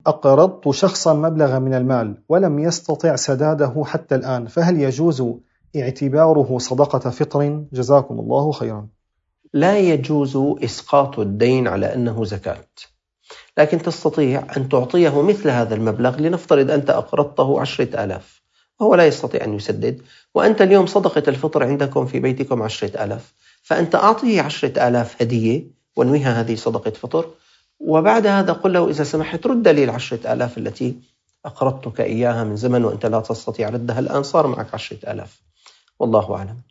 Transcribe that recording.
أقرضت شخصا مبلغا من المال ولم يستطع سداده حتى الآن، فهل يجوز اعتباره صدقة فطر؟ جزاكم الله خيرا. لا يجوز إسقاط الدين على أنه زكاة، لكن تستطيع أن تعطيه مثل هذا المبلغ. لنفترض أنت أقرضته 10,000 وهو لا يستطيع أن يسدد، وأنت اليوم صدقة الفطر عندكم في بيتكم 10,000، فأنت أعطيه 10,000 هدية وانويها هذه صدقة فطر، وبعد هذا قل له إذا سمحت رد لي 10,000 التي أقرضتك إياها من زمن وأنت لا تستطيع ردها الآن، صار معك 10,000. والله أعلم.